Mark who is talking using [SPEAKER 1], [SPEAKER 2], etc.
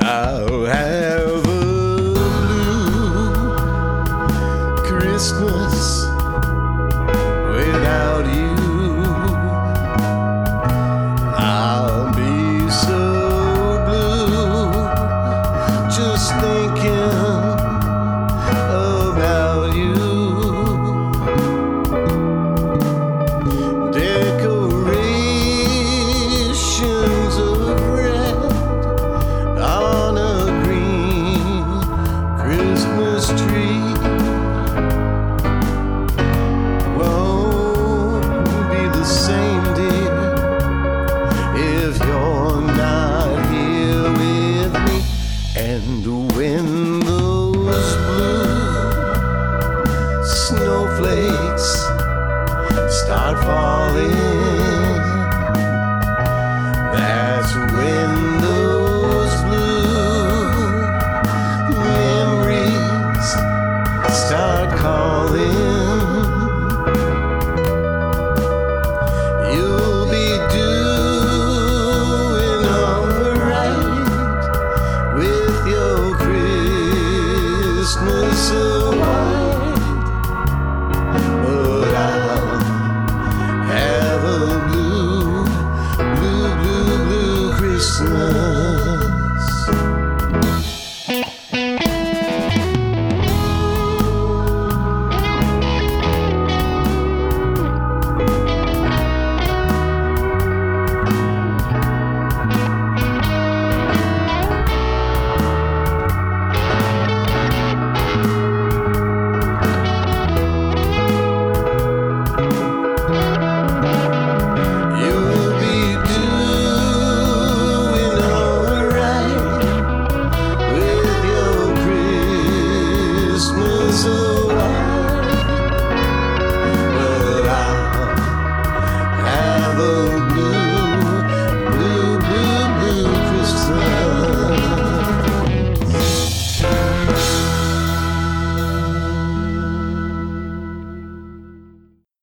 [SPEAKER 1] I'll have a blue Christmas without you. I'll be so blue just thinking about you. Decorations of red on a green Christmas tree won't be the same, dear, if you're not here with me. And when those blue snowflakes start falling, that's when those blue memories start calling. You'll be doing alright with your Christmas